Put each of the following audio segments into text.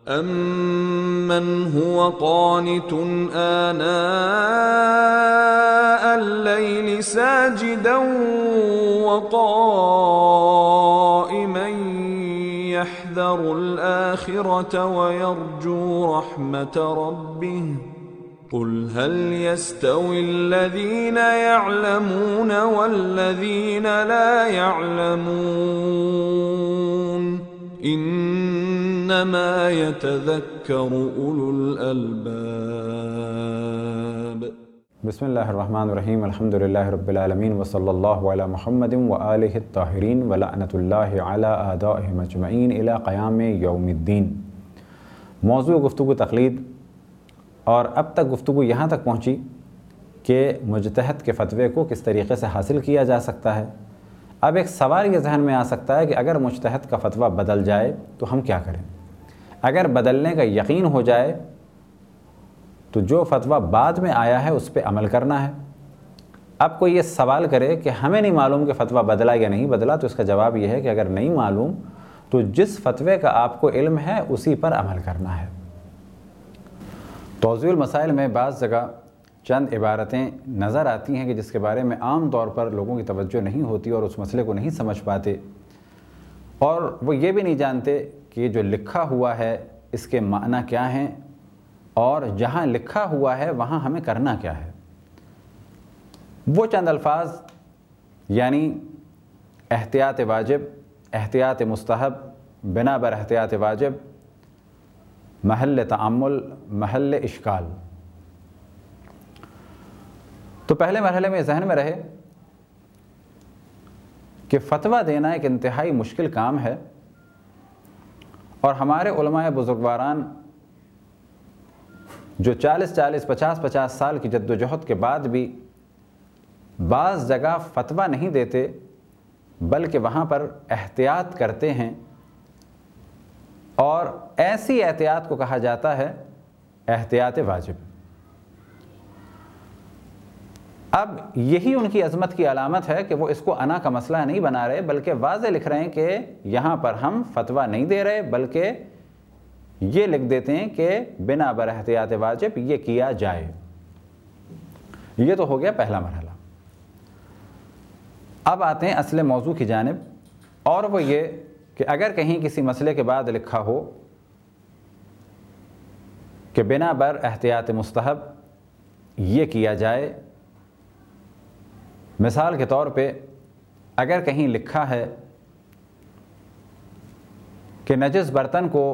أَمَّنْ هُوَ قَانِتٌ آنَاءَ اللَّيْلِ سَاجِدًا وَقَائِمًا يَحْذَرُ الْآخِرَةَ وَيَرْجُو رَحْمَةَ رَبِّهِ قُلْ هَلْ يَسْتَوِي الَّذِينَ يَعْلَمُونَ وَالَّذِينَ لَا يَعْلَمُونَ إِنَّمَا يَتَذَكَّرُ أُولُو الْأَلْبَابِ۔ بسم اللہ الرحمن الرحیم، الحمدللہ رب العالمین وصلی اللہ علی محمد وآلہ الطاہرین ولعنۃ اللہ علی اعدائہم اجمعین الی قیام یوم الدین۔ موضوع گفتگو تقلید، اور اب تک گفتگو یہاں تک پہنچی کہ مجتہد کے فتوے کو کس طریقے سے حاصل کیا جا سکتا ہے۔ اب ایک سوال یہ ذہن میں آ سکتا ہے کہ اگر مجتہد کا فتویٰ بدل جائے تو ہم کیا کریں؟ اگر بدلنے کا یقین ہو جائے تو جو فتویٰ بعد میں آیا ہے اس پہ عمل کرنا ہے۔ اب کوئی یہ سوال کرے کہ ہمیں نہیں معلوم کہ فتویٰ بدلا یا نہیں بدلا، تو اس کا جواب یہ ہے کہ اگر نہیں معلوم تو جس فتوے کا آپ کو علم ہے اسی پر عمل کرنا ہے۔ توضیح المسائل میں بعض جگہ چند عبارتیں نظر آتی ہیں کہ جس کے بارے میں عام طور پر لوگوں کی توجہ نہیں ہوتی اور اس مسئلے کو نہیں سمجھ پاتے، اور وہ یہ بھی نہیں جانتے کہ یہ جو لکھا ہوا ہے اس کے معنی کیا ہیں، اور جہاں لکھا ہوا ہے وہاں ہمیں کرنا کیا ہے۔ وہ چند الفاظ یعنی احتیاط واجب، احتیاط مستحب، بنا بر احتیاط واجب، محل تعمل، محل اشکال۔ تو پہلے مرحلے میں ذہن میں رہے کہ فتویٰ دینا ایک انتہائی مشکل کام ہے، اور ہمارے علماء بزرگواران جو 50 سال کی جد و جہد کے بعد بھی بعض جگہ فتویٰ نہیں دیتے بلکہ وہاں پر احتیاط کرتے ہیں، اور ایسی احتیاط کو کہا جاتا ہے احتیاط واجب۔ اب یہی ان کی عظمت کی علامت ہے کہ وہ اس کو انا کا مسئلہ نہیں بنا رہے بلکہ واضح لکھ رہے ہیں کہ یہاں پر ہم فتویٰ نہیں دے رہے بلکہ یہ لکھ دیتے ہیں کہ بنا بر احتیاط واجب یہ کیا جائے۔ یہ تو ہو گیا پہلا مرحلہ۔ اب آتے ہیں اصل موضوع کی جانب، اور وہ یہ کہ اگر کہیں کسی مسئلے کے بعد لکھا ہو کہ بنا بر احتیاط مستحب یہ کیا جائے، مثال کے طور پہ اگر کہیں لکھا ہے کہ نجس برتن کو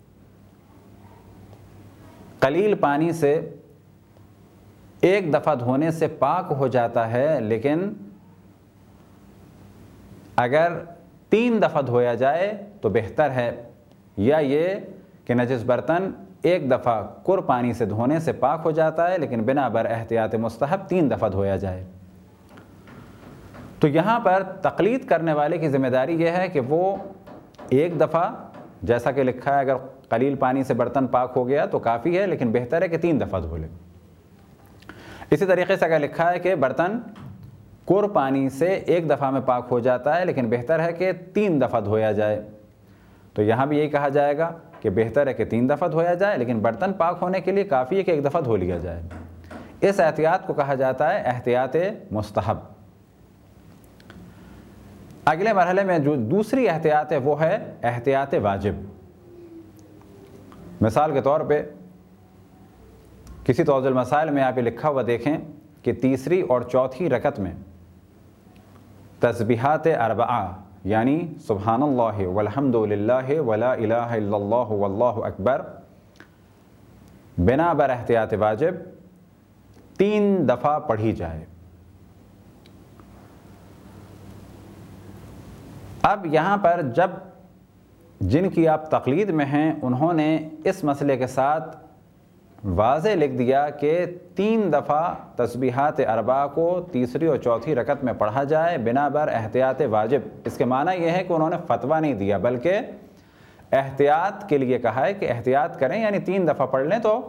قلیل پانی سے ایک دفعہ دھونے سے پاک ہو جاتا ہے، لیکن اگر 3 دفعہ دھویا جائے تو بہتر ہے، یا یہ کہ نجس برتن ایک دفعہ کر پانی سے دھونے سے پاک ہو جاتا ہے لیکن بنا بر احتیاط مستحب 3 دفعہ دھویا جائے۔ تو یہاں پر تقلید کرنے والے کی ذمہ داری یہ ہے کہ وہ ایک دفعہ، جیسا کہ لکھا ہے اگر قلیل پانی سے برتن پاک ہو گیا تو کافی ہے، لیکن بہتر ہے کہ 3 دفعہ دھو لے۔ اسی طریقے سے اگر لکھا ہے کہ برتن کر پانی سے ایک دفعہ میں پاک ہو جاتا ہے لیکن بہتر ہے کہ 3 دفعہ دھویا جائے، تو یہاں بھی یہی کہا جائے گا کہ بہتر ہے کہ 3 دفعہ دھویا جائے، لیکن برتن پاک ہونے کے لیے کافی ہے کہ 1 دفعہ دھو لیا جائے۔ اس احتیاط کو کہا جاتا ہے احتیاط مستحب۔ اگلے مرحلے میں جو دوسری احتیاط ہے وہ ہے احتیاط واجب۔ مثال کے طور پہ کسی توضیح المسائل میں آپ یہ لکھا ہوا دیکھیں کہ تیسری اور چوتھی رکعت میں تسبیحات 4 یعنی سبحان اللہ والحمد للہ ولا الہ الا اللہ واللہ اکبر بنا بر احتیاط واجب 3 دفعہ پڑھی جائے۔ اب یہاں پر جب جن کی آپ تقلید میں ہیں انہوں نے اس مسئلے کے ساتھ واضح لکھ دیا کہ 3 دفعہ تسبیحات 4 کو تیسری اور چوتھی رکعت میں پڑھا جائے بنا بر احتیاط واجب، اس کے معنی یہ ہے کہ انہوں نے فتویٰ نہیں دیا بلکہ احتیاط کے لیے کہا ہے کہ احتیاط کریں، یعنی 3 دفعہ پڑھ لیں۔ تو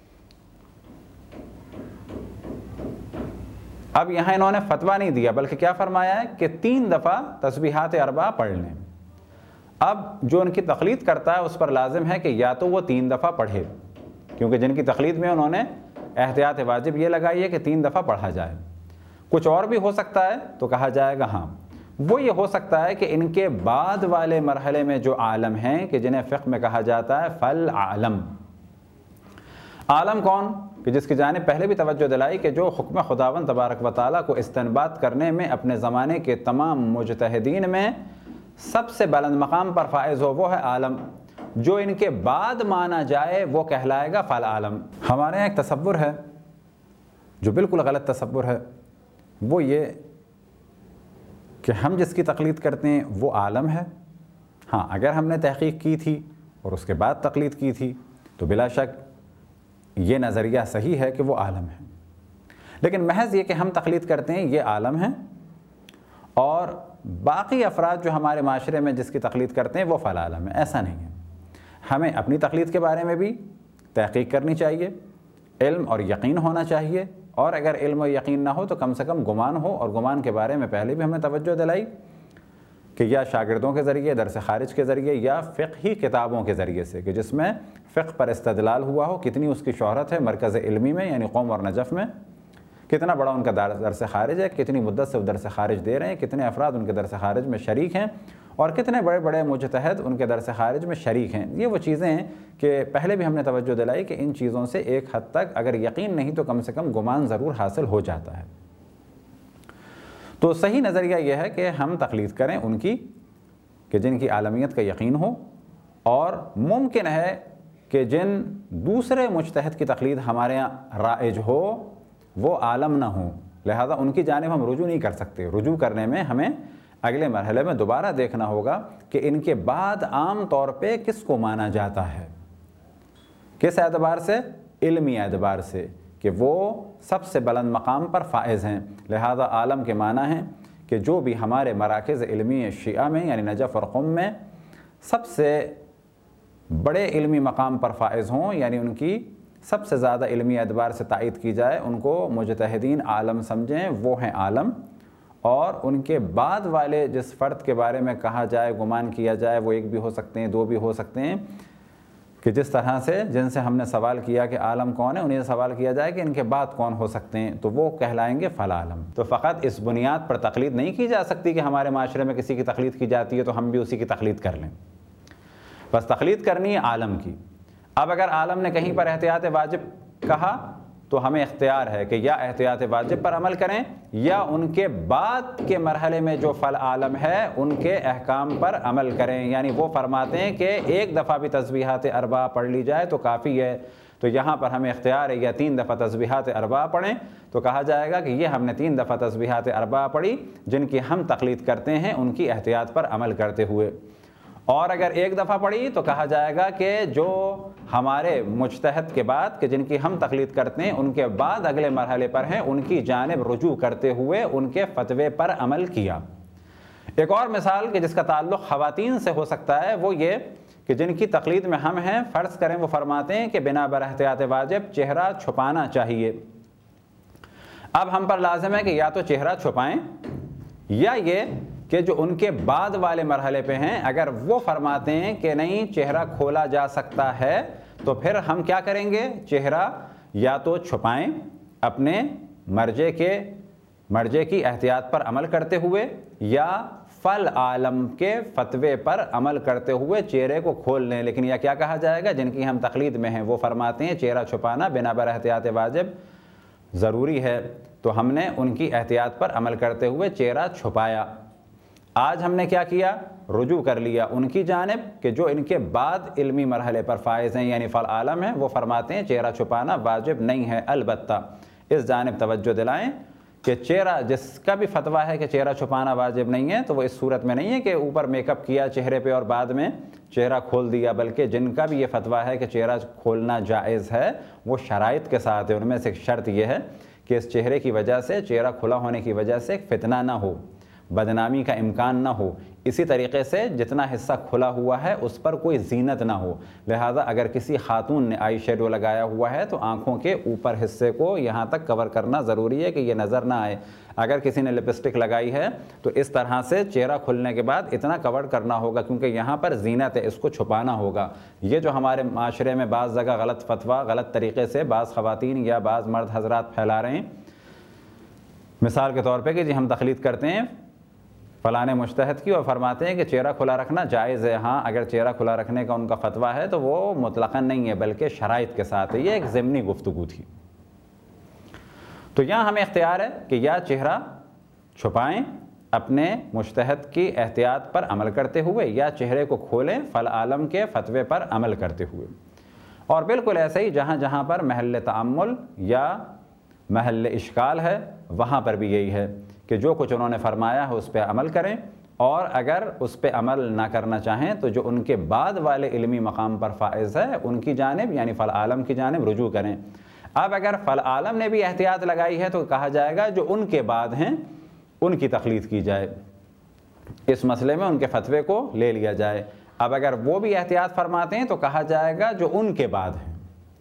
اب یہاں انہوں نے فتویٰ نہیں دیا بلکہ کیا فرمایا ہے کہ 3 دفعہ تسبیحات 4 پڑھ لیں۔ اب جو ان کی تقلید کرتا ہے اس پر لازم ہے کہ یا تو وہ 3 دفعہ پڑھے، کیونکہ جن کی تقلید میں انہوں نے احتیاط واجب یہ لگائی ہے کہ 3 دفعہ پڑھا جائے۔ کچھ اور بھی ہو سکتا ہے تو کہا جائے گا ہاں، وہ یہ ہو سکتا ہے کہ ان کے بعد والے مرحلے میں جو عالم ہیں کہ جنہیں فقہ میں کہا جاتا ہے فل عالم۔ عالم کون؟ کہ جس کی جانب پہلے بھی توجہ دلائی کہ جو حکم خداوند تبارک و تعالیٰ کو استنباط کرنے میں اپنے زمانے کے تمام مجتہدین میں سب سے بلند مقام پر فائز ہو وہ ہے عالم۔ جو ان کے بعد مانا جائے وہ کہلائے گا فل عالم۔ ہمارے یہاں ایک تصور ہے جو بالکل غلط تصور ہے، وہ یہ کہ ہم جس کی تقلید کرتے ہیں وہ عالم ہے۔ ہاں، اگر ہم نے تحقیق کی تھی اور اس کے بعد تقلید کی تھی تو بلا شک یہ نظریہ صحیح ہے کہ وہ عالم ہے، لیکن محض یہ کہ ہم تقلید کرتے ہیں یہ عالم ہے اور باقی افراد جو ہمارے معاشرے میں جس کی تقلید کرتے ہیں وہ فل عالم ہے، ایسا نہیں ہے۔ ہمیں اپنی تقلید کے بارے میں بھی تحقیق کرنی چاہیے، علم اور یقین ہونا چاہیے، اور اگر علم و یقین نہ ہو تو کم سے کم گمان ہو، اور گمان کے بارے میں پہلے بھی ہم نے توجہ دلائی کہ یا شاگردوں کے ذریعے درس خارج کے ذریعے یا فقہی کتابوں کے ذریعے سے کہ جس میں فقہ پر استدلال ہوا ہو، کتنی اس کی شہرت ہے مرکز علمی میں یعنی قوم اور نجف میں، کتنا بڑا ان کا درس خارج ہے، کتنی مدت سے وہ درس خارج دے رہے ہیں، کتنے افراد ان کے درس خارج میں شریک ہیں، اور کتنے بڑے بڑے مجتہد ان کے درس خارج میں شریک ہیں۔ یہ وہ چیزیں ہیں کہ پہلے بھی ہم نے توجہ دلائی کہ ان چیزوں سے ایک حد تک اگر یقین نہیں تو کم سے کم گمان ضرور حاصل ہو جاتا ہے۔ تو صحیح نظریہ یہ ہے کہ ہم تقلید کریں ان کی کہ جن کی عالمیت کا یقین ہو، اور ممکن ہے کہ جن دوسرے مجتہد کی تقلید ہمارے یہاں رائج ہو وہ عالم نہ ہوں، لہذا ان کی جانب ہم رجوع نہیں کر سکتے۔ رجوع کرنے میں ہمیں اگلے مرحلے میں دوبارہ دیکھنا ہوگا کہ ان کے بعد عام طور پہ کس کو مانا جاتا ہے، کس اعتبار سے؟ علمی اعتبار سے کہ وہ سب سے بلند مقام پر فائز ہیں۔ لہذا عالم کے معنی ہیں کہ جو بھی ہمارے مراکز علمی شیعہ میں یعنی نجف اور قم میں سب سے بڑے علمی مقام پر فائز ہوں، یعنی ان کی سب سے زیادہ علمی اعتبار سے تائید کی جائے، ان کو مجتہدین عالم سمجھیں، وہ ہیں عالم۔ اور ان کے بعد والے جس فرد کے بارے میں کہا جائے، گمان کیا جائے، وہ 1 بھی ہو سکتے ہیں، 2 بھی ہو سکتے ہیں، کہ جس طرح سے جن سے ہم نے سوال کیا کہ عالم کون ہے، انہیں سوال کیا جائے کہ ان کے بعد کون ہو سکتے ہیں، تو وہ کہلائیں گے فل عالم۔ تو فقط اس بنیاد پر تقلید نہیں کی جا سکتی کہ ہمارے معاشرے میں کسی کی تقلید کی جاتی ہے تو ہم بھی اسی کی تقلید کر لیں، بس تقلید کرنی ہے عالم کی۔ اب اگر عالم نے کہیں پر احتیاط واجب کہا تو ہمیں اختیار ہے کہ یا احتیاط واجب پر عمل کریں یا ان کے بعد کے مرحلے میں جو فل عالم ہے ان کے احکام پر عمل کریں۔ یعنی وہ فرماتے ہیں کہ 1 دفعہ بھی تسبیحات 4 پڑھ لی جائے تو کافی ہے، تو یہاں پر ہمیں اختیار ہے یا 3 دفعہ تسبیحات 4 پڑھیں، تو کہا جائے گا کہ یہ ہم نے 3 دفعہ تسبیحات 4 پڑھی جن کی ہم تقلید کرتے ہیں ان کی احتیاط پر عمل کرتے ہوئے۔ اور اگر 1 دفعہ پڑھی تو کہا جائے گا کہ جو ہمارے مجتہد کے بعد کہ جن کی ہم تقلید کرتے ہیں ان کے بعد اگلے مرحلے پر ہیں ان کی جانب رجوع کرتے ہوئے ان کے فتوے پر عمل کیا۔ ایک اور مثال کہ جس کا تعلق خواتین سے ہو سکتا ہے وہ یہ کہ جن کی تقلید میں ہم ہیں، فرض کریں وہ فرماتے ہیں کہ بنا بر احتیاط واجب چہرہ چھپانا چاہیے۔ اب ہم پر لازم ہے کہ یا تو چہرہ چھپائیں یا یہ کہ جو ان کے بعد والے مرحلے پہ ہیں اگر وہ فرماتے ہیں کہ نہیں چہرہ کھولا جا سکتا ہے تو پھر ہم کیا کریں گے؟ چہرہ یا تو چھپائیں اپنے مرجے کی احتیاط پر عمل کرتے ہوئے یا فل عالم کے فتوے پر عمل کرتے ہوئے چہرے کو کھول لیں۔ لیکن یہ کیا کہا جائے گا؟ جن کی ہم تقلید میں ہیں وہ فرماتے ہیں چہرہ چھپانا بنا بر احتیاط واجب ضروری ہے، تو ہم نے ان کی احتیاط پر عمل کرتے ہوئے چہرہ چھپایا۔ آج ہم نے کیا کیا؟ رجوع کر لیا ان کی جانب کہ جو ان کے بعد علمی مرحلے پر فائز ہیں یعنی فل عالم ہیں، وہ فرماتے ہیں چہرہ چھپانا واجب نہیں ہے۔ البتہ اس جانب توجہ دلائیں کہ چہرہ جس کا بھی فتویٰ ہے کہ چہرہ چھپانا واجب نہیں ہے تو وہ اس صورت میں نہیں ہے کہ اوپر میک اپ کیا چہرے پہ اور بعد میں چہرہ کھول دیا، بلکہ جن کا بھی یہ فتویٰ ہے کہ چہرہ کھولنا جائز ہے وہ شرائط کے ساتھ ہے۔ ان میں سے ایک شرط یہ ہے کہ اس چہرے کی وجہ سے، چہرہ کھلا ہونے کی وجہ سے ایک فتنہ نہ ہو، بدنامی کا امکان نہ ہو، اسی طریقے سے جتنا حصہ کھلا ہوا ہے اس پر کوئی زینت نہ ہو۔ لہٰذا اگر کسی خاتون نے آئی شیڈو لگایا ہوا ہے تو آنکھوں کے اوپر حصے کو یہاں تک کور کرنا ضروری ہے کہ یہ نظر نہ آئے۔ اگر کسی نے لپسٹک لگائی ہے تو اس طرح سے چہرہ کھلنے کے بعد اتنا کور کرنا ہوگا، کیونکہ یہاں پر زینت ہے، اس کو چھپانا ہوگا۔ یہ جو ہمارے معاشرے میں بعض جگہ غلط فتویٰ غلط طریقے سے بعض خواتین یا بعض مرد حضرات پھیلا رہے ہیں، مثال کے طور پہ کہ جی ہم تقلید کرتے ہیں فلاں مجتہد کی اور فرماتے ہیں کہ چہرہ کھلا رکھنا جائز ہے۔ ہاں، اگر چہرہ کھلا رکھنے کا ان کا فتویٰ ہے تو وہ مطلقاً نہیں ہے بلکہ شرائط کے ساتھ ہے۔ یہ ایک ضمنی گفتگو تھی۔ تو یہاں ہمیں اختیار ہے کہ یا چہرہ چھپائیں اپنے مجتہد کی احتیاط پر عمل کرتے ہوئے، یا چہرے کو کھولیں فل عالم کے فتوے پر عمل کرتے ہوئے۔ اور بالکل ایسے ہی جہاں جہاں پر محل تعمل یا محل اشکال ہے وہاں پر بھی یہی ہے کہ جو کچھ انہوں نے فرمایا ہے اس پہ عمل کریں، اور اگر اس پہ عمل نہ کرنا چاہیں تو جو ان کے بعد والے علمی مقام پر فائز ہے ان کی جانب یعنی فل عالم کی جانب رجوع کریں۔ اب اگر فل عالم نے بھی احتیاط لگائی ہے تو کہا جائے گا جو ان کے بعد ہیں ان کی تقلید کی جائے، اس مسئلے میں ان کے فتوے کو لے لیا جائے۔ اب اگر وہ بھی احتیاط فرماتے ہیں تو کہا جائے گا جو ان کے بعد ہیں۔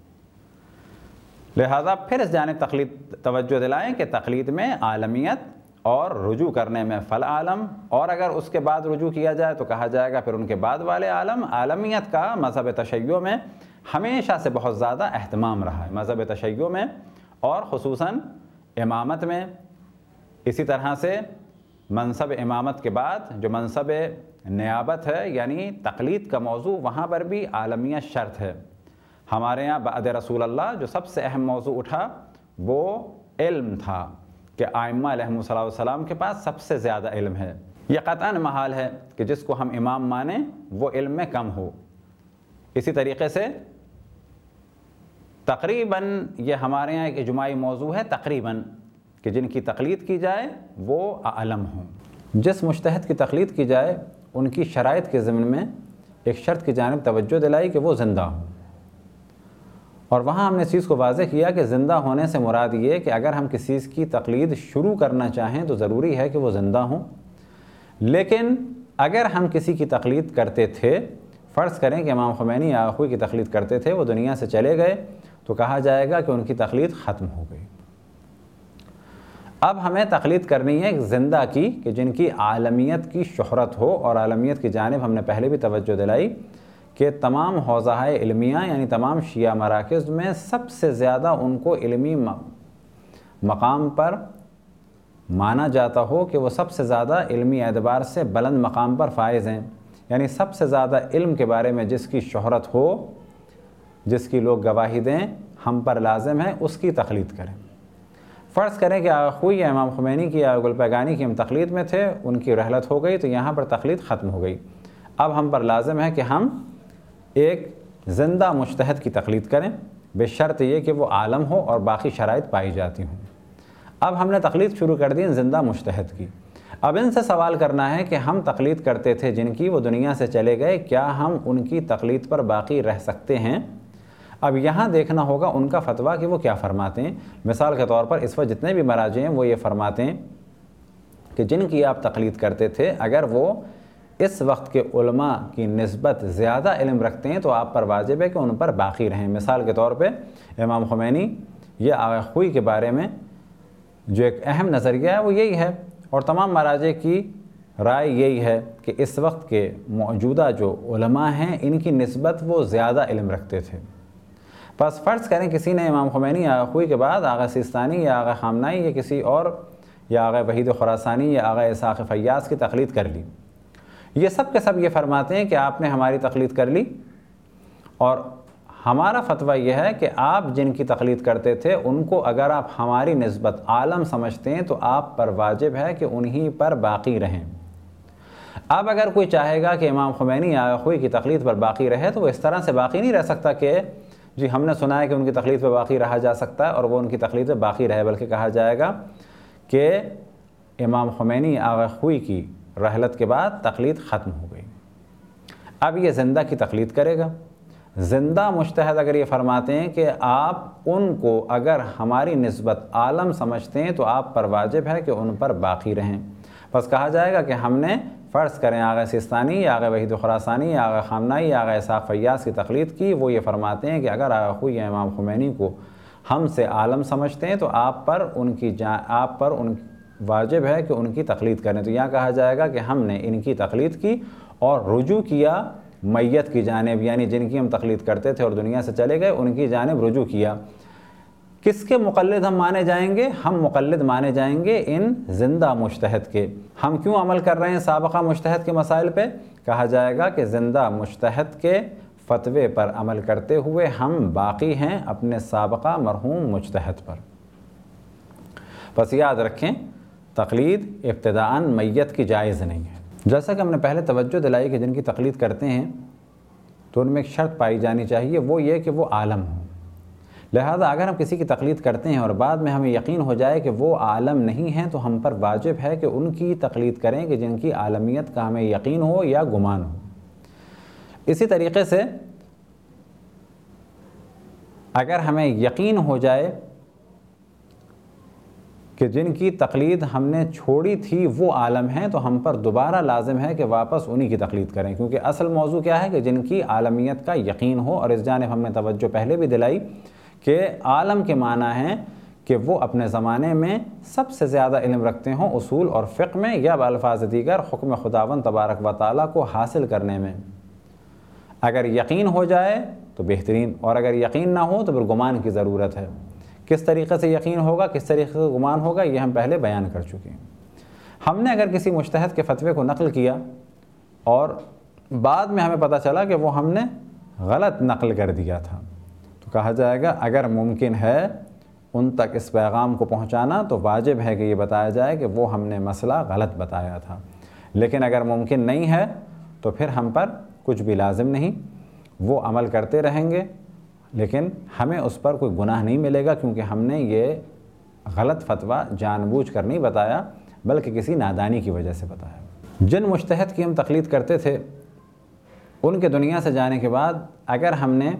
لہذا پھر اس جانب تقلید توجہ دلائیں کہ تقلید میں عالمیت اور رجوع کرنے میں فل عالم، اور اگر اس کے بعد رجوع کیا جائے تو کہا جائے گا پھر ان کے بعد والے عالم۔ عالمیت کا مذہب تشیع میں ہمیشہ سے بہت زیادہ اہتمام رہا ہے، مذہب تشیع میں اور خصوصاً امامت میں۔ اسی طرح سے منصب امامت کے بعد جو منصب نیابت ہے یعنی تقلید کا موضوع، وہاں پر بھی عالمیت شرط ہے۔ ہمارے ہاں بعد رسول اللہ جو سب سے اہم موضوع اٹھا وہ علم تھا کہ ائمہ علیہم الصلوۃ والسلام کے پاس سب سے زیادہ علم ہے۔ یہ قطعاً محال ہے کہ جس کو ہم امام مانیں وہ علم میں کم ہو۔ اسی طریقے سے تقریباً یہ ہمارے ہاں ایک اجماعی موضوع ہے تقریباً کہ جن کی تقلید کی جائے وہ اعلم ہوں۔ جس مجتہد کی تقلید کی جائے ان کی شرائط کے ضمن میں ایک شرط کی جانب توجہ دلائی کہ وہ زندہ ہوں، اور وہاں ہم نے اس چیز کو واضح کیا کہ زندہ ہونے سے مراد یہ کہ اگر ہم کسی چیز کی تقلید شروع کرنا چاہیں تو ضروری ہے کہ وہ زندہ ہوں۔ لیکن اگر ہم کسی کی تقلید کرتے تھے، فرض کریں کہ امام خمینی یا آخوئی کی تقلید کرتے تھے، وہ دنیا سے چلے گئے، تو کہا جائے گا کہ ان کی تقلید ختم ہو گئی۔ اب ہمیں تقلید کرنی ہے ایک زندہ کی کہ جن کی عالمیت کی شہرت ہو، اور عالمیت کی جانب ہم نے پہلے بھی توجہ دلائی کہ تمام حوزہ علمیہ یعنی تمام شیعہ مراکز میں سب سے زیادہ ان کو علمی مقام پر مانا جاتا ہو کہ وہ سب سے زیادہ علمی اعتبار سے بلند مقام پر فائز ہیں، یعنی سب سے زیادہ علم کے بارے میں جس کی شہرت ہو، جس کی لوگ گواہی دیں ہم پر لازم ہے اس کی تقلید کریں۔ فرض کریں کہ آخوئی یا امام خمینی کی یا گلپیگانی کی ہم تقلید میں تھے، ان کی رحلت ہو گئی تو یہاں پر تقلید ختم ہو گئی۔ اب ہم پر لازم ہے کہ ہم ایک زندہ مجتہد کی تقلید کریں، بشرط یہ کہ وہ عالم ہو اور باقی شرائط پائی جاتی ہوں۔ اب ہم نے تقلید شروع کر دی زندہ مجتہد کی۔ اب ان سے سوال کرنا ہے کہ ہم تقلید کرتے تھے جن کی، وہ دنیا سے چلے گئے، کیا ہم ان کی تقلید پر باقی رہ سکتے ہیں؟ اب یہاں دیکھنا ہوگا ان کا فتویٰ کہ وہ کیا فرماتے ہیں۔ مثال کے طور پر اس وقت جتنے بھی مراجع ہیں وہ یہ فرماتے ہیں کہ جن کی آپ تقلید کرتے تھے اگر وہ اس وقت کے علماء کی نسبت زیادہ علم رکھتے ہیں تو آپ پر واجب ہے کہ ان پر باقی رہیں۔ مثال کے طور پہ امام خمینی یا آخوئی کے بارے میں جو ایک اہم نظریہ ہے وہ یہی ہے، اور تمام مراجع کی رائے یہی ہے کہ اس وقت کے موجودہ جو علماء ہیں ان کی نسبت وہ زیادہ علم رکھتے تھے۔ بس فرض کریں کسی نے امام خمینی یا آخوئی کے بعد آغا سیستانی یا آغا خامنائی یا کسی اور یا آغا وحید خراسانی یا آغا اسحاق فیاض کی تقلید کر لی، یہ سب کے سب یہ فرماتے ہیں کہ آپ نے ہماری تقلید کر لی، اور ہمارا فتویٰ یہ ہے کہ آپ جن کی تقلید کرتے تھے ان کو اگر آپ ہماری نسبت عالم سمجھتے ہیں تو آپ پر واجب ہے کہ انہی پر باقی رہیں۔ اب اگر کوئی چاہے گا کہ امام خمینی یا آخوئی کی تقلید پر باقی رہے تو وہ اس طرح سے باقی نہیں رہ سکتا کہ جی ہم نے سنا ہے کہ ان کی تقلید پہ باقی رہا جا سکتا ہے اور وہ ان کی تقلید پہ باقی رہے، بلکہ کہا جائے گا کہ امام خمینی آخوئی کی رحلت کے بعد تقلید ختم ہو گئی۔ اب یہ زندہ کی تقلید کرے گا۔ زندہ مجتہد اگر یہ فرماتے ہیں کہ آپ ان کو اگر ہماری نسبت عالم سمجھتے ہیں تو آپ پر واجب ہے کہ ان پر باقی رہیں۔ بس کہا جائے گا کہ ہم نے فرض کریں آغا سیستانی یا آغا وحید خراسانی یا آغا خامنائی یا آغا اسحاق فیاض کی تقلید کی، وہ یہ فرماتے ہیں کہ اگر آغا خوئی یا امام خمینی کو ہم سے عالم سمجھتے ہیں تو آپ پر واجب ہے کہ ان کی تقلید کریں۔ تو یہاں کہا جائے گا کہ ہم نے ان کی تقلید کی اور رجوع کیا میت کی جانب، یعنی جن کی ہم تقلید کرتے تھے اور دنیا سے چلے گئے ان کی جانب رجوع کیا۔ کس کے مقلد ہم مانے جائیں گے؟ ہم مقلد مانے جائیں گے ان زندہ مجتہد کے۔ ہم کیوں عمل کر رہے ہیں سابقہ مجتہد کے مسائل پہ؟ کہا جائے گا کہ زندہ مجتہد کے فتوے پر عمل کرتے ہوئے ہم باقی ہیں اپنے سابقہ مرحوم مجتہد پر۔ بس یاد رکھیں تقلید ابتداءً میت کی جائز نہیں ہے۔ جیسا کہ ہم نے پہلے توجہ دلائی کہ جن کی تقلید کرتے ہیں تو ان میں ایک شرط پائی جانی چاہیے، وہ یہ کہ وہ عالم ہوں۔ لہذا اگر ہم کسی کی تقلید کرتے ہیں اور بعد میں ہمیں یقین ہو جائے کہ وہ عالم نہیں ہیں تو ہم پر واجب ہے کہ ان کی تقلید کریں کہ جن کی عالمیت کا ہمیں یقین ہو یا گمان ہو۔ اسی طریقے سے اگر ہمیں یقین ہو جائے کہ جن کی تقلید ہم نے چھوڑی تھی وہ عالم ہیں تو ہم پر دوبارہ لازم ہے کہ واپس انہی کی تقلید کریں، کیونکہ اصل موضوع کیا ہے کہ جن کی عالمیت کا یقین ہو۔ اور اس جانب ہم نے توجہ پہلے بھی دلائی کہ عالم کے معنی ہیں کہ وہ اپنے زمانے میں سب سے زیادہ علم رکھتے ہوں اصول اور فقہ میں یا بالفاظ دیگر حکم خداوند تبارک و تعالیٰ کو حاصل کرنے میں۔ اگر یقین ہو جائے تو بہترین، اور اگر یقین نہ ہو تو پھر گمان کی ضرورت ہے۔ کس طریقے سے یقین ہوگا، کس طریقے سے گمان ہوگا، یہ ہم پہلے بیان کر چکے ہیں۔ ہم نے اگر کسی مجتہد کے فتوے کو نقل کیا اور بعد میں ہمیں پتہ چلا کہ وہ ہم نے غلط نقل کر دیا تھا تو کہا جائے گا اگر ممکن ہے ان تک اس پیغام کو پہنچانا تو واجب ہے کہ یہ بتایا جائے کہ وہ ہم نے مسئلہ غلط بتایا تھا، لیکن اگر ممکن نہیں ہے تو پھر ہم پر کچھ بھی لازم نہیں، وہ عمل کرتے رہیں گے لیکن ہمیں اس پر کوئی گناہ نہیں ملے گا، کیونکہ ہم نے یہ غلط فتویٰ جان بوجھ کر نہیں بتایا بلکہ کسی نادانی کی وجہ سے بتایا۔ جن مجتہد کی ہم تقلید کرتے تھے ان کے دنیا سے جانے کے بعد اگر ہم نے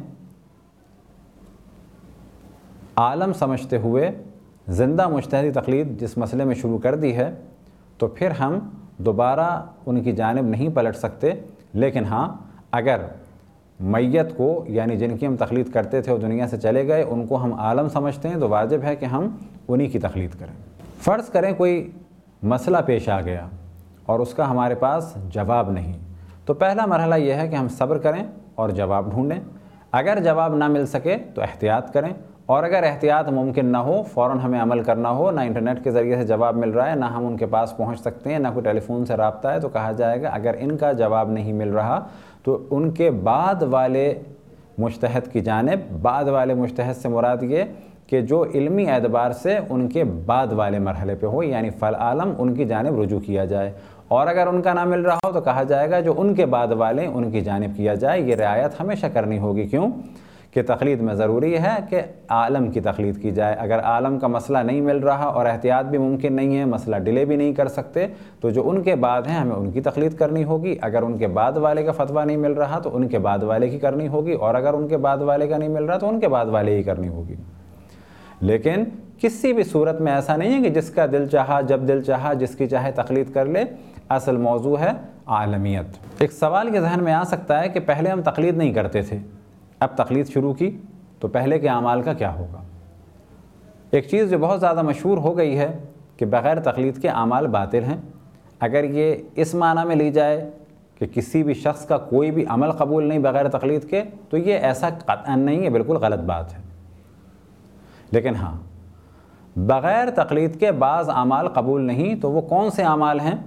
عالم سمجھتے ہوئے زندہ مجتہدی تقلید جس مسئلے میں شروع کر دی ہے تو پھر ہم دوبارہ ان کی جانب نہیں پلٹ سکتے، لیکن ہاں اگر میت کو یعنی جن کی ہم تقلید کرتے تھے وہ دنیا سے چلے گئے ان کو ہم عالم سمجھتے ہیں تو واجب ہے کہ ہم انہی کی تقلید کریں۔ فرض کریں کوئی مسئلہ پیش آ گیا اور اس کا ہمارے پاس جواب نہیں، تو پہلا مرحلہ یہ ہے کہ ہم صبر کریں اور جواب ڈھونڈیں۔ اگر جواب نہ مل سکے تو احتیاط کریں، اور اگر احتیاط ممکن نہ ہو، فوراً ہمیں عمل کرنا ہو، نہ انٹرنیٹ کے ذریعے سے جواب مل رہا ہے، نہ ہم ان کے پاس پہنچ سکتے ہیں، نہ کوئی ٹیلی فون سے رابطہ ہے، تو کہا جائے گا اگر ان کا جواب نہیں مل رہا تو ان کے بعد والے مجتہد کی جانب، بعد والے مجتہد سے مراد یہ کہ جو علمی اعتبار سے ان کے بعد والے مرحلے پہ ہو، یعنی فالعالم، ان کی جانب رجوع کیا جائے، اور اگر ان کا نہ مل رہا ہو تو کہا جائے گا جو ان کے بعد والے ان کی جانب کیا جائے۔ یہ رعایت ہمیشہ کرنی ہوگی، کیوں کہ تقلید میں ضروری ہے کہ عالم کی تقلید کی جائے۔ اگر عالم کا مسئلہ نہیں مل رہا اور احتیاط بھی ممکن نہیں ہے، مسئلہ ڈیلے بھی نہیں کر سکتے، تو جو ان کے بعد ہیں ہمیں ان کی تقلید کرنی ہوگی۔ اگر ان کے بعد والے کا فتویٰ نہیں مل رہا تو ان کے بعد والے کی کرنی ہوگی، اور اگر ان کے بعد والے کا نہیں مل رہا تو ان کے بعد والے ہی کرنی ہوگی۔ لیکن کسی بھی صورت میں ایسا نہیں ہے کہ جس کا دل چاہا جب دل چاہا جس کی چاہے تقلید کر لے، اصل موضوع ہے عالمیت۔ ایک سوال کے ذہن میں آ سکتا ہے کہ پہلے ہم تقلید نہیں کرتے تھے، اب تقلید شروع کی تو پہلے کے اعمال کا کیا ہوگا؟ ایک چیز جو بہت زیادہ مشہور ہو گئی ہے کہ بغیر تقلید کے اعمال باطل ہیں۔ اگر یہ اس معنی میں لی جائے کہ کسی بھی شخص کا کوئی بھی عمل قبول نہیں بغیر تقلید کے، تو یہ ایسا قطعاً نہیں ہے، بالکل غلط بات ہے۔ لیکن ہاں بغیر تقلید کے بعض اعمال قبول نہیں، تو وہ کون سے اعمال ہیں؟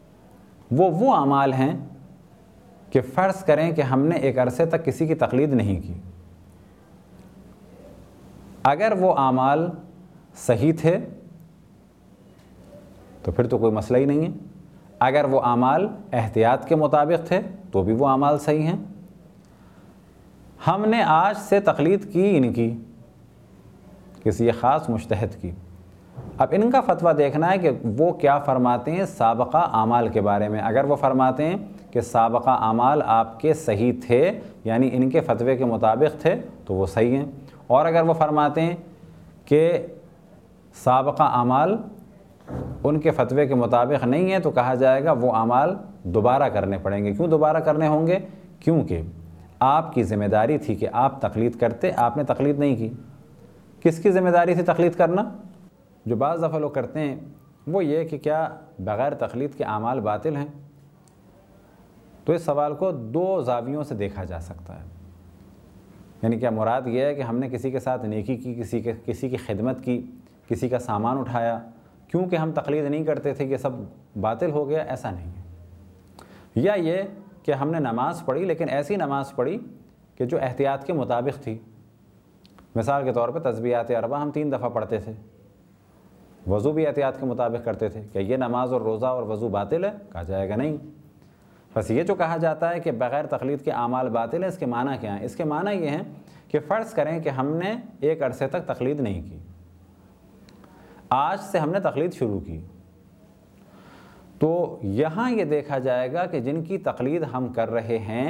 وہ اعمال ہیں کہ فرض کریں کہ ہم نے ایک عرصے تک کسی کی تقلید نہیں کی، اگر وہ اعمال صحیح تھے تو پھر تو کوئی مسئلہ ہی نہیں ہے، اگر وہ اعمال احتیاط کے مطابق تھے تو بھی وہ اعمال صحیح ہیں۔ ہم نے آج سے تقلید کی ان کی کسی خاص مجتہد کی، اب ان کا فتویٰ دیکھنا ہے کہ وہ کیا فرماتے ہیں سابقہ اعمال کے بارے میں۔ اگر وہ فرماتے ہیں کہ سابقہ اعمال آپ کے صحیح تھے، یعنی ان کے فتوے کے مطابق تھے، تو وہ صحیح ہیں، اور اگر وہ فرماتے ہیں کہ سابقہ اعمال ان کے فتوے کے مطابق نہیں ہے تو کہا جائے گا وہ اعمال دوبارہ کرنے پڑیں گے۔ کیوں دوبارہ کرنے ہوں گے؟ کیونکہ آپ کی ذمہ داری تھی کہ آپ تقلید کرتے، آپ نے تقلید نہیں کی۔ کس کی ذمہ داری تھی تقلید کرنا؟ جو بعض دفعہ لوگ کرتے ہیں وہ یہ کہ کیا بغیر تقلید کے اعمال باطل ہیں؟ تو اس سوال کو دو زاویوں سے دیکھا جا سکتا ہے۔ یعنی کیا مراد یہ ہے کہ ہم نے کسی کے ساتھ نیکی کی، کسی کی خدمت کی، کسی کا سامان اٹھایا، کیونکہ ہم تقلید نہیں کرتے تھے کہ سب باطل ہو گیا؟ ایسا نہیں ہے۔ یا یہ کہ ہم نے نماز پڑھی لیکن ایسی نماز پڑھی کہ جو احتیاط کے مطابق تھی۔ مثال کے طور پہ تسبیحات اربع ہم 3 دفعہ پڑھتے تھے، وضو بھی احتیاط کے مطابق کرتے تھے، کہ یہ نماز اور روزہ اور وضو باطل ہے؟ کہا جائے گا نہیں۔ بس یہ جو کہا جاتا ہے کہ بغیر تقلید کے اعمال باطل ہیں، اس کے معنی کیا ہیں؟ اس کے معنی یہ ہیں کہ فرض کریں کہ ہم نے ایک عرصے تک تقلید نہیں کی، آج سے ہم نے تقلید شروع کی، تو یہاں یہ دیکھا جائے گا کہ جن کی تقلید ہم کر رہے ہیں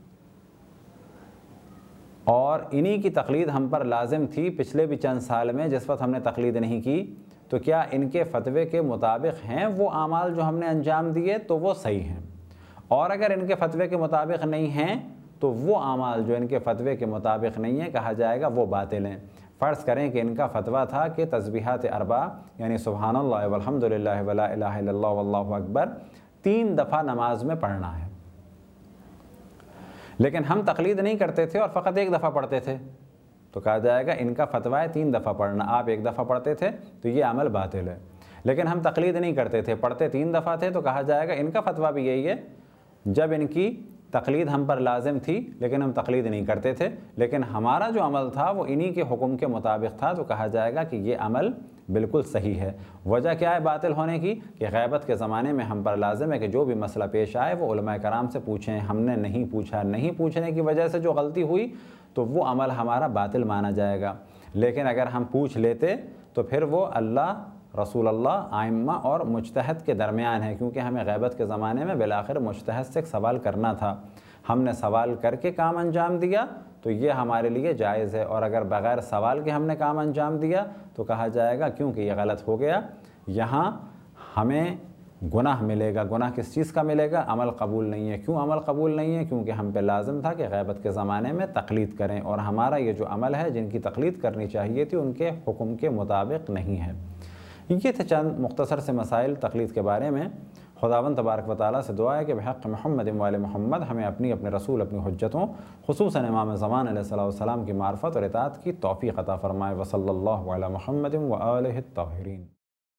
اور انہی کی تقلید ہم پر لازم تھی پچھلے بھی چند سال میں جس وقت ہم نے تقلید نہیں کی، تو کیا ان کے فتوے کے مطابق ہیں وہ اعمال جو ہم نے انجام دیے تو وہ صحیح ہیں؟ اور اگر ان کے فتوے کے مطابق نہیں ہیں تو وہ اعمال جو ان کے فتوے کے مطابق نہیں ہیں کہا جائے گا وہ باطل ہیں۔ فرض کریں کہ ان کا فتویٰ تھا کہ تسبیحات اربع یعنی سبحان اللہ والحمد للہ ولا الہ الا اللہ واللہ اکبر 3 دفعہ نماز میں پڑھنا ہے، لیکن ہم تقلید نہیں کرتے تھے اور فقط 1 دفعہ پڑھتے تھے، تو کہا جائے گا ان کا فتویٰ ہے 3 دفعہ پڑھنا، آپ 1 دفعہ پڑھتے تھے تو یہ عمل باطل ہے۔ لیکن ہم تقلید نہیں کرتے تھے، پڑھتے 3 دفعہ تھے، تو کہا جائے گا ان کا فتویٰ بھی یہی ہے، جب ان کی تقلید ہم پر لازم تھی لیکن ہم تقلید نہیں کرتے تھے، لیکن ہمارا جو عمل تھا وہ انہی کے حکم کے مطابق تھا، تو کہا جائے گا کہ یہ عمل بالکل صحیح ہے۔ وجہ کیا ہے باطل ہونے کی؟ کہ غیبت کے زمانے میں ہم پر لازم ہے کہ جو بھی مسئلہ پیش آئے وہ علماء کرام سے پوچھیں، ہم نے نہیں پوچھا، نہیں پوچھنے کی وجہ سے جو غلطی ہوئی تو وہ عمل ہمارا باطل مانا جائے گا۔ لیکن اگر ہم پوچھ لیتے تو پھر وہ اللہ، رسول اللہ، ائمہ اور مجتہد کے درمیان ہے، کیونکہ ہمیں غیبت کے زمانے میں بالآخر مجتہد سے ایک سوال کرنا تھا، ہم نے سوال کر کے کام انجام دیا تو یہ ہمارے لیے جائز ہے، اور اگر بغیر سوال کے ہم نے کام انجام دیا تو کہا جائے گا کیونکہ یہ غلط ہو گیا، یہاں ہمیں گناہ ملے گا۔ گناہ کس چیز کا ملے گا؟ عمل قبول نہیں ہے۔ کیوں عمل قبول نہیں ہے؟ کیونکہ ہم پہ لازم تھا کہ غیبت کے زمانے میں تقلید کریں، اور ہمارا یہ جو عمل ہے جن کی تقلید کرنی چاہیے تھی ان کے حکم کے مطابق نہیں ہے۔ یہ تھے چند مختصر سے مسائل تقلید کے بارے میں۔ خداوند تبارک و تعالیٰ سے دعا ہے کہ بحق محمد و آل محمد ہمیں اپنی رسول اپنی حجتوں خصوصاً امام زمان علیہ السلام کی معرفت اور اطاعت کی توفیق عطا فرمائے۔ وصلی اللہ علی محمد و آلہ الطاہرین۔